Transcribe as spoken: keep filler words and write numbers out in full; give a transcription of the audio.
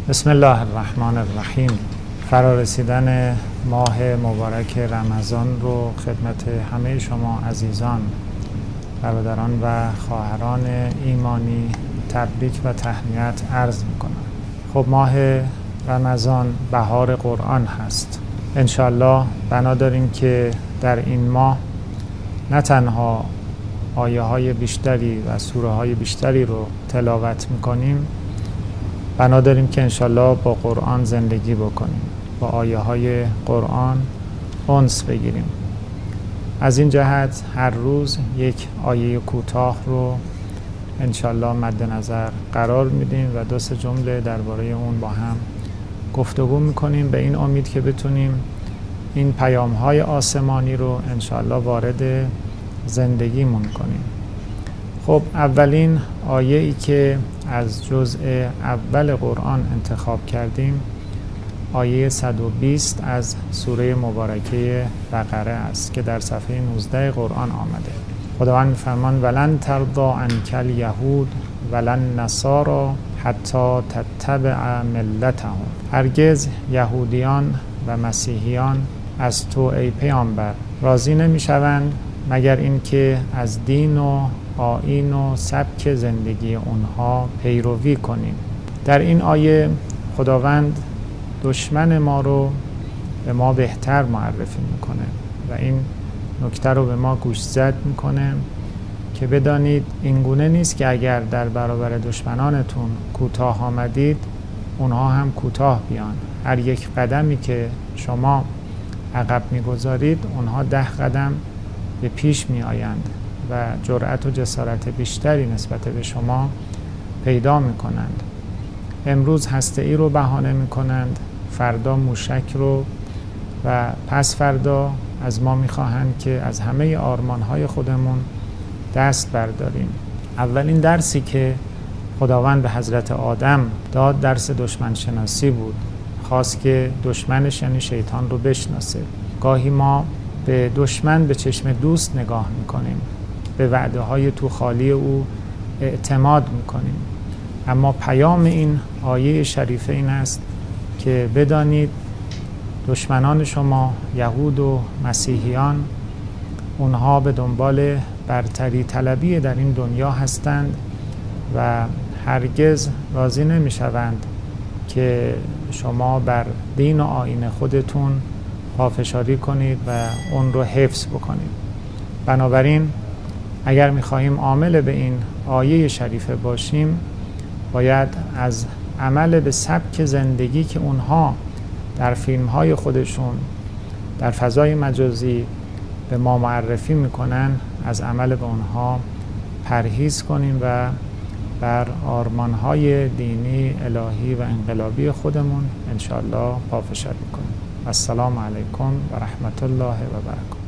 بسم الله الرحمن الرحیم. فرا رسیدن ماه مبارک رمضان رو خدمت همه شما عزیزان، برادران و خواهران ایمانی تبریک و تهنیت عرض میکنم. خب ماه رمضان بهار قرآن هست. انشالله بنا داریم که در این ماه نه تنها آیه های بیشتری و سوره های بیشتری رو تلاوت میکنیم، بنا داریم که انشالله با قرآن زندگی بکنیم، با آیه های قرآن انس بگیریم. از این جهت هر روز یک آیه کوتاه رو انشالله مد نظر قرار میدیم و دو سه جمله درباره اون با هم گفتگو میکنیم، به این امید که بتونیم این پیام های آسمانی رو انشالله وارد زندگیمون کنیم. خب اولین آیه ای که از جزء اول قرآن انتخاب کردیم آیه صد و بیست از سوره مبارکه بقره است که در صفحه نوزده قرآن آمده. خداوند می‌فرماند ولن ترضی عنک الیهود ولن نصارى حتی تتبع ملتهم. هرگز یهودیان و مسیحیان از تو ای پیامبر راضی نمی‌شوند مگر اینکه از دین و آیین و سبک زندگی اونها پیروی کنیم. در این آیه خداوند دشمن ما رو به ما بهتر معرفی میکنه و این نکته رو به ما گوشزد میکنه که بدانید این گونه نیست که اگر در برابر دشمنانتون کوتاه آمدید اونها هم کوتاه بیان. هر یک قدمی که شما عقب میگذارید اونها ده قدم به پیش می آیند و جرأت و جسارت بیشتری نسبت به شما پیدا می کنند. امروز هسته ای رو بهانه می کنند، فردا موشک رو و پس فردا از ما می خواهند که از همه آرمان های خودمون دست برداریم. اولین درسی که خداوند به حضرت آدم داد درس دشمن شناسی بود. خواست که دشمنش یعنی شیطان رو بشناسه. گاهی ما به دشمن به چشم دوست نگاه میکنیم، به وعده های تو خالی او اعتماد میکنیم، اما پیام این آیه شریفه این است که بدانید دشمنان شما یهود و مسیحیان اونها به دنبال برتری طلبی در این دنیا هستند و هرگز راضی نمیشوند که شما بر دین و آیین خودتون پافشاری کنید و اون رو حفظ بکنید. بنابراین اگر می‌خواهیم عامل به این آیه شریفه باشیم باید از عمل به سبک زندگی که اونها در فیلم‌های خودشون در فضای مجازی به ما معرفی میکنن از عمل به اونها پرهیز کنیم و بر آرمان‌های دینی الهی و انقلابی خودمون انشاءالله پافشاری کنیم. السلام علیکم و رحمت الله و برکاته.